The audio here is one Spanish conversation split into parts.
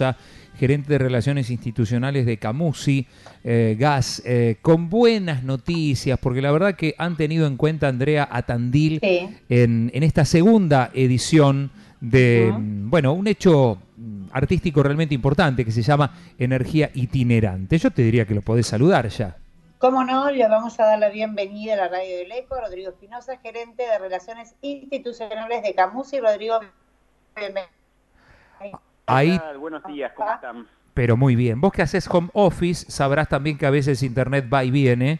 gerente de Relaciones Institucionales de Camusi Gas, con buenas noticias, porque la verdad que han tenido en cuenta, Andrea, a Tandil Sí. en esta segunda edición de, Ujú. bueno, un hecho artístico realmente importante que se llama Energía Itinerante. Yo te diría que lo podés saludar ya. Cómo no, le vamos a dar la bienvenida a la Radio del Eco, Rodrigo Espinosa, gerente de Relaciones Institucionales de Camusi. Rodrigo, bienvenido. ¿Qué Ahí, tal? Buenos días, ¿cómo están? pero muy bien. Vos que haces home office, sabrás también que a veces internet va y viene.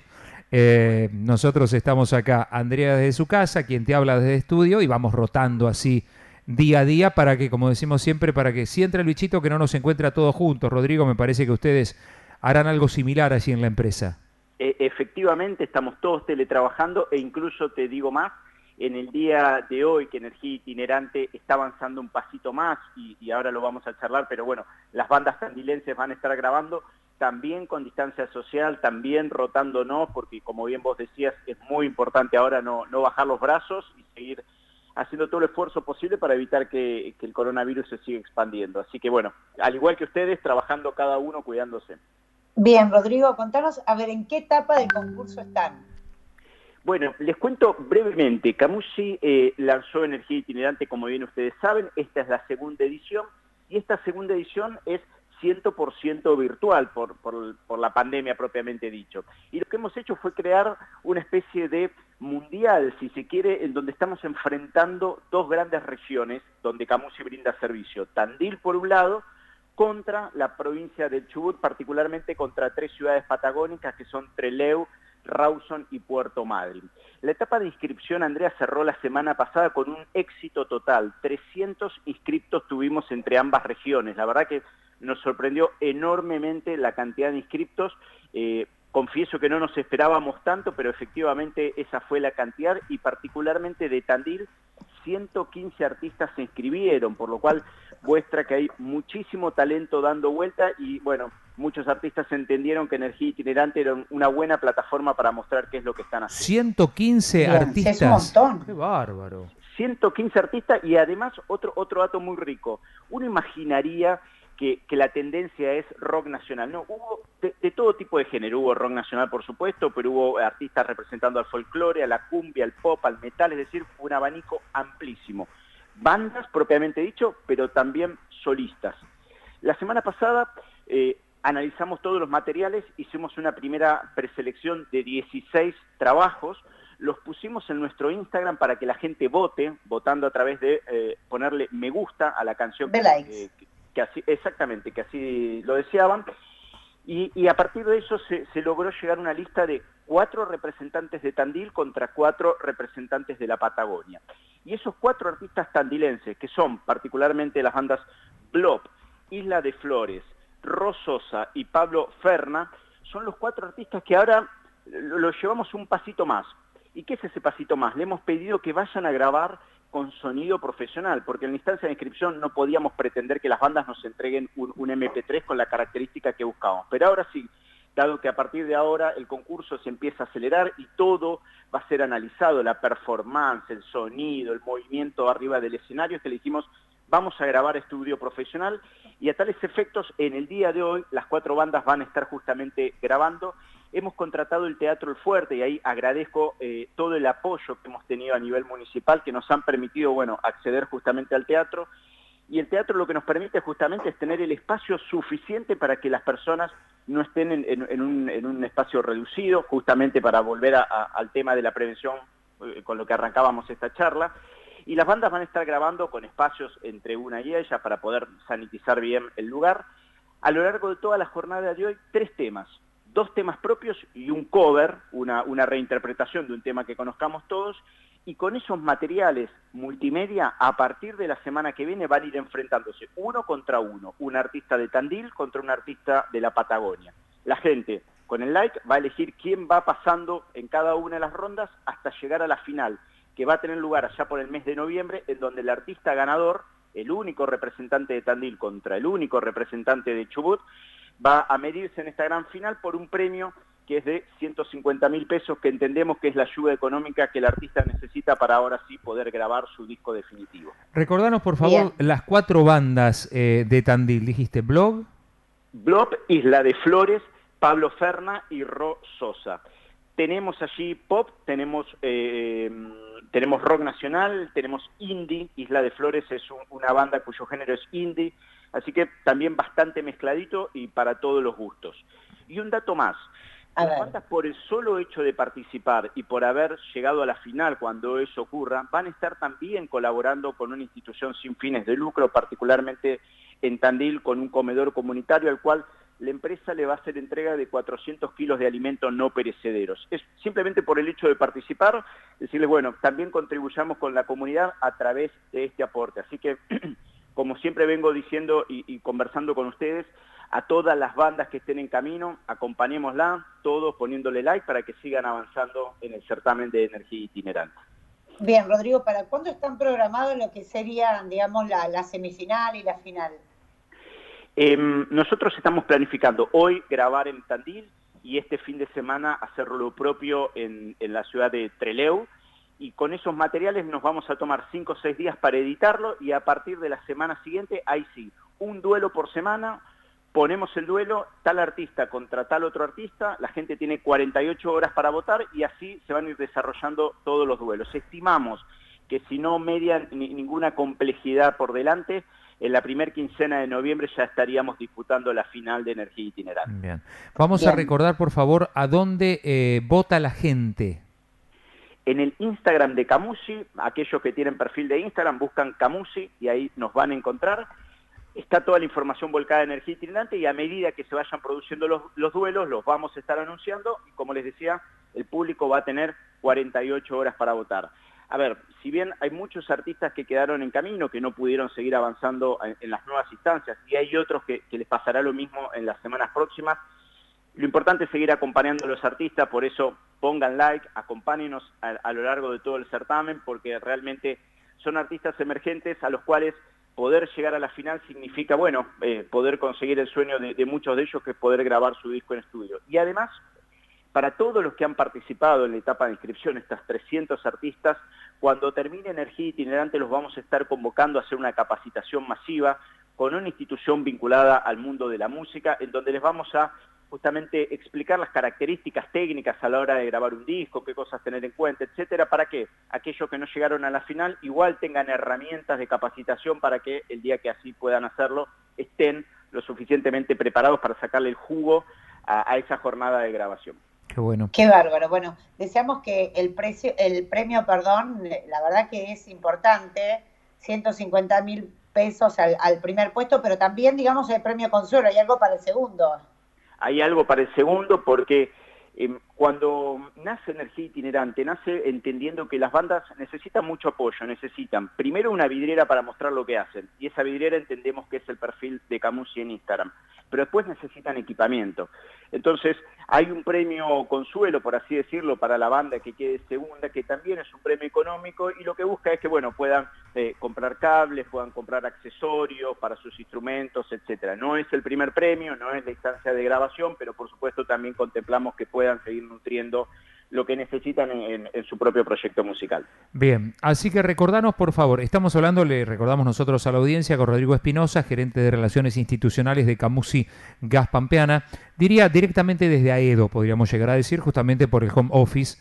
Nosotros estamos acá, Andrea desde su casa, quien te habla desde estudio, y vamos rotando así día a día para que, como decimos siempre, para que si entra el bichito que no nos encuentre a todos juntos. Rodrigo, me parece que ustedes harán algo similar allí en la empresa. Efectivamente, estamos todos teletrabajando e incluso te digo más, en el día de hoy que Energía Itinerante está avanzando un pasito más y ahora lo vamos a charlar, pero bueno, las bandas tandilenses van a estar grabando también con distancia social, también rotándonos, porque como bien vos decías, es muy importante ahora no bajar los brazos y seguir haciendo todo el esfuerzo posible para evitar que el coronavirus se siga expandiendo. Así que bueno, al igual que ustedes, trabajando cada uno cuidándose. Bien, Rodrigo, contanos, a ver, ¿en qué etapa del concurso están? Bueno, les cuento brevemente. Camusi lanzó Energía Itinerante, como bien ustedes saben. Esta es la segunda edición y esta segunda edición es 100% virtual por la pandemia propiamente dicho. Y lo que hemos hecho fue crear una especie de mundial, si se quiere, en donde estamos enfrentando dos grandes regiones donde Camusi brinda servicio. Tandil, por un lado, contra la provincia del Chubut, particularmente contra tres ciudades patagónicas que son Trelew, Rawson y Puerto Madryn. La etapa de inscripción, Andrea, cerró la semana pasada con un éxito total. 300 inscriptos tuvimos entre ambas regiones. La verdad que nos sorprendió enormemente la cantidad de inscriptos. Confieso que no nos esperábamos tanto, pero efectivamente esa fue la cantidad, y particularmente de Tandil, 115 artistas se inscribieron, por lo cual muestra que hay muchísimo talento dando vuelta y bueno, muchos artistas entendieron que Energía Itinerante era una buena plataforma para mostrar qué es lo que están haciendo. 115 Bien, sí, es un artistas. montón. Qué bárbaro. 115 artistas y además otro dato muy rico. Uno imaginaría que la tendencia es rock nacional. No, hubo de todo tipo de género. Hubo rock nacional, por supuesto, pero hubo artistas representando al folclore, a la cumbia, al pop, al metal, es decir, un abanico amplísimo. Bandas, propiamente dicho, pero también solistas. La semana pasada analizamos todos los materiales, hicimos una primera preselección de 16 trabajos, los pusimos en nuestro Instagram para que la gente vote, votando a través de ponerle me gusta a la canción De likes. que así, exactamente, que así lo deseaban, y a partir de eso se logró llegar a una lista de 4 representantes de Tandil contra 4 representantes de la Patagonia. Y esos 4 artistas tandilenses, que son particularmente las bandas Blob, Isla de Flores, Rososa y Pablo Ferna, son los 4 artistas que ahora los llevamos un pasito más. ¿Y qué es ese pasito más? Le hemos pedido que vayan a grabar con sonido profesional, porque en la instancia de inscripción no podíamos pretender que las bandas nos entreguen un MP3 con la característica que buscábamos. Pero ahora sí, dado que a partir de ahora el concurso se empieza a acelerar y todo va a ser analizado, la performance, el sonido, el movimiento arriba del escenario, es que le dijimos, vamos a grabar estudio profesional, y a tales efectos, en el día de hoy, las 4 bandas van a estar justamente grabando. Hemos contratado el Teatro El Fuerte y ahí agradezco todo el apoyo que hemos tenido a nivel municipal, que nos han permitido, bueno, acceder justamente al teatro. Y el teatro lo que nos permite justamente es tener el espacio suficiente para que las personas no estén en un espacio reducido, justamente para volver al tema de la prevención con lo que arrancábamos esta charla. Y las bandas van a estar grabando con espacios entre una y ella para poder sanitizar bien el lugar. A lo largo de toda la jornada de hoy, 3 temas. 2 temas propios y un cover, una reinterpretación de un tema que conozcamos todos, y con esos materiales multimedia, a partir de la semana que viene van a ir enfrentándose uno contra uno, un artista de Tandil contra un artista de la Patagonia. La gente, con el like, va a elegir quién va pasando en cada una de las rondas hasta llegar a la final, que va a tener lugar allá por el mes de noviembre, en donde el artista ganador, el único representante de Tandil contra el único representante de Chubut, va a medirse en esta gran final por un premio que es de 150.000 pesos, que entendemos que es la ayuda económica que el artista necesita para ahora sí poder grabar su disco definitivo. Recordanos, por favor, las 4 bandas de Tandil. Dijiste Blog. Blob, Isla de Flores, Pablo Ferna y Ro Sosa. Tenemos allí pop, tenemos rock nacional, tenemos indie. Isla de Flores es una banda cuyo género es indie, así que también bastante mezcladito y para todos los gustos. Y un dato más, las bandas, por el solo hecho de participar y por haber llegado a la final cuando eso ocurra, van a estar también colaborando con una institución sin fines de lucro, particularmente en Tandil, con un comedor comunitario al cual la empresa le va a hacer entrega de 400 kilos de alimentos no perecederos. Es simplemente por el hecho de participar, decirles, bueno, también contribuyamos con la comunidad a través de este aporte. Así que, como siempre vengo diciendo y conversando con ustedes, a todas las bandas que estén en camino, acompañémosla, todos poniéndole like para que sigan avanzando en el certamen de energía itinerante. Bien, Rodrigo, ¿para cuándo están programados lo que sería, digamos, la semifinal y la final? Nosotros estamos planificando hoy grabar en Tandil y este fin de semana hacerlo lo propio en la ciudad de Trelew, y con esos materiales nos vamos a tomar 5 o 6 días para editarlo, y a partir de la semana siguiente, ahí sí, un duelo por semana, ponemos el duelo, tal artista contra tal otro artista, la gente tiene 48 horas para votar y así se van a ir desarrollando todos los duelos. Estimamos que si no median ninguna complejidad por delante, en la primera quincena de noviembre ya estaríamos disputando la final de energía itinerante. Bien. Vamos a recordar, por favor, a dónde vota la gente. En el Instagram de Camusi, aquellos que tienen perfil de Instagram buscan Camusi y ahí nos van a encontrar. Está toda la información volcada en energía itinerante, y a medida que se vayan produciendo los duelos los vamos a estar anunciando, y como les decía, el público va a tener 48 horas para votar. A ver, si bien hay muchos artistas que quedaron en camino, que no pudieron seguir avanzando en las nuevas instancias, y hay otros que les pasará lo mismo en las semanas próximas, lo importante es seguir acompañando a los artistas, por eso pongan like, acompáñenos a lo largo de todo el certamen, porque realmente son artistas emergentes a los cuales poder llegar a la final significa, bueno, poder conseguir el sueño de muchos de ellos, que es poder grabar su disco en estudio. Y además, para todos los que han participado en la etapa de inscripción, estas 300 artistas, cuando termine energía itinerante los vamos a estar convocando a hacer una capacitación masiva con una institución vinculada al mundo de la música, en donde les vamos a justamente explicar las características técnicas a la hora de grabar un disco, qué cosas tener en cuenta, etcétera, para que aquellos que no llegaron a la final igual tengan herramientas de capacitación para que el día que así puedan hacerlo estén lo suficientemente preparados para sacarle el jugo a esa jornada de grabación. Qué bueno. Qué bárbaro. Bueno, deseamos que el premio, la verdad que es importante, 150.000 pesos al primer puesto, pero también, digamos, el premio consuelo, hay algo para el segundo. Hay algo para el segundo, porque cuando nace energía itinerante, nace entendiendo que las bandas necesitan mucho apoyo, necesitan primero una vidriera para mostrar lo que hacen, y esa vidriera entendemos que es el perfil de Camusi en Instagram, pero después necesitan equipamiento. Entonces hay un premio consuelo, por así decirlo, para la banda que quede segunda, que también es un premio económico, y lo que busca es que, bueno, puedan comprar cables, puedan comprar accesorios para sus instrumentos, etcétera. No es el primer premio, no es la instancia de grabación, pero por supuesto también contemplamos que puedan seguir nutriendo lo que necesitan en su propio proyecto musical. Bien, así que recordanos, por favor, estamos hablando, le recordamos nosotros a la audiencia, con Rodrigo Espinosa, gerente de Relaciones Institucionales de Camusi Gas Pampeana, diría directamente desde AEDO, podríamos llegar a decir, justamente por el home office.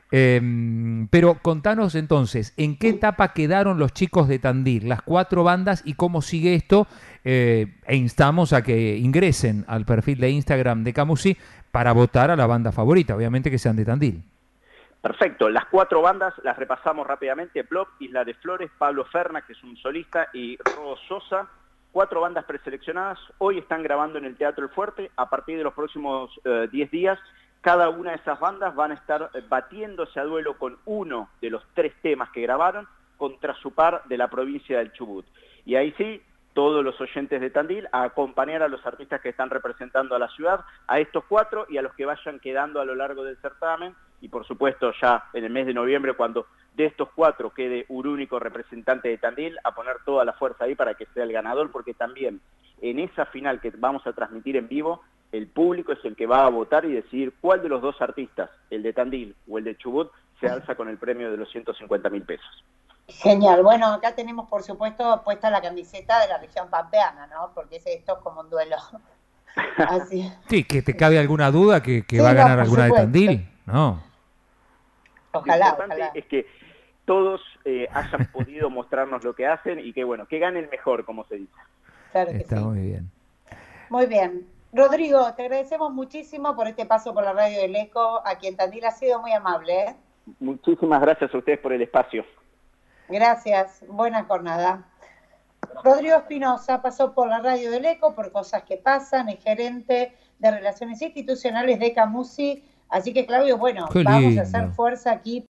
Pero contanos entonces, ¿en qué etapa quedaron los chicos de Tandil, las 4 bandas, y cómo sigue esto? E instamos a que ingresen al perfil de Instagram de Camusi para votar a la banda favorita, obviamente que sean de Tandil. Perfecto, las 4 bandas las repasamos rápidamente: Blob, Isla de Flores, Pablo Ferna, que es un solista, y Ro Sosa. 4 bandas preseleccionadas, hoy están grabando en el Teatro El Fuerte. A partir de los próximos 10 días, cada una de esas bandas van a estar batiéndose a duelo con uno de los 3 temas que grabaron contra su par de la provincia del Chubut. Y ahí sí, todos los oyentes de Tandil a acompañar a los artistas que están representando a la ciudad, a estos 4 y a los que vayan quedando a lo largo del certamen, y por supuesto ya en el mes de noviembre, cuando de estos 4 quede un único representante de Tandil, a poner toda la fuerza ahí para que sea el ganador, porque también en esa final que vamos a transmitir en vivo el público es el que va a votar y decidir cuál de los dos artistas, el de Tandil o el de Chubut, se alza con el premio de los 150.000 pesos. Genial. Bueno, acá tenemos, por supuesto, puesta la camiseta de la región pampeana, ¿no? Porque esto es como un duelo. Así. Sí, que te cabe alguna duda que Sí, va a no, ganar por alguna de supuesto. Tandil. No. Ojalá, Lo importante ojalá. es que todos hayan podido mostrarnos lo que hacen y que, bueno, que gane el mejor, como se dice. Claro que Está sí. muy bien. Muy bien. Rodrigo, te agradecemos muchísimo por este paso por la radio del Eco. Aquí en Tandil ha sido muy amable, ¿eh? Muchísimas gracias a ustedes por el espacio. Gracias. Buena jornada. Rodrigo Espinosa pasó por la radio del Eco, por Cosas que Pasan, es gerente de Relaciones Institucionales de Camusi. Así que, Claudio, bueno, Qué vamos a hacer lindo. fuerza aquí